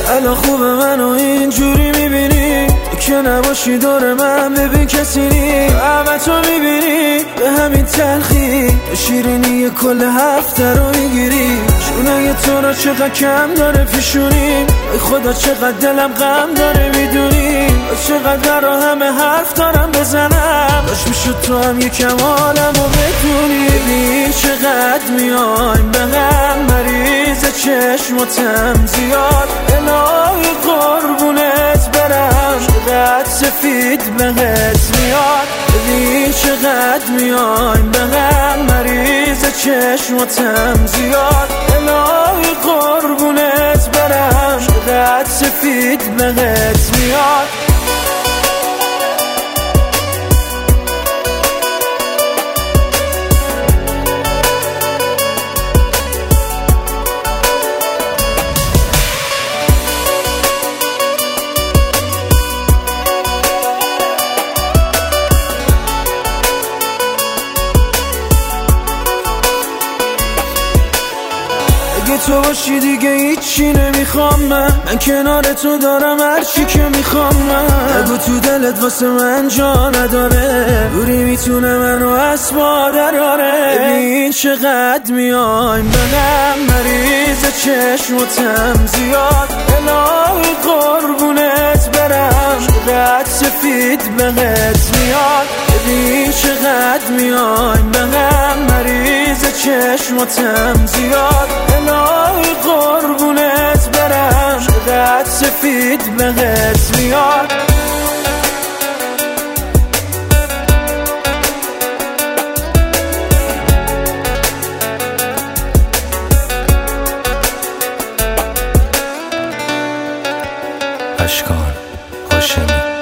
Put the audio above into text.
الان خوبه منو اینجوری میبینی که نباشی دور من، ببین کسی نی همه تو میبینی به همین تلخی شیرینی کل هفته رو میگیری. شونه تو را چقدر کم داره پیشونی، ای خدا چقدر دلم غم داره میدونی، چقدر را همه حرف دارم بزنم، داشت میشد تو هم یکم عالمو بدونی. ببین چقدر میایم به هم، مریض چشماتم زیاد، الهی قربونت برم، چقدر سفید بهت میاد. ببین چقدر میایم به هم، مریض چشماتم زیاد، الهی قربونت برم، چقدر سفید بهت میاد. اگه تو باشی دیگه هیچی نمیخوام، من کنار تو دارم هرچی که میخوام. من اگه تو دلت واسه من جا نداره، دوری میتونه منو از ما دراره. ببین چقدر میایم به هم، مریض چشماتم زیاد، الهی قربونت برم، چقدر سفید بهت میاد. ببین چقدر میایم به هم، مریض چشماتم زیاد، الهی قربونت برم، چقدر سفید بهت میاد. اشکان هاشمی.